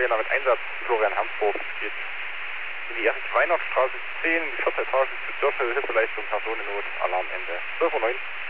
Lena mit Einsatz Florian Hansdorf geht in die Erich Weinert Straße 10, die 4. Etage zu Dörfel, Hilfeleistung, Personennot, Alarmende 12:09 Uhr.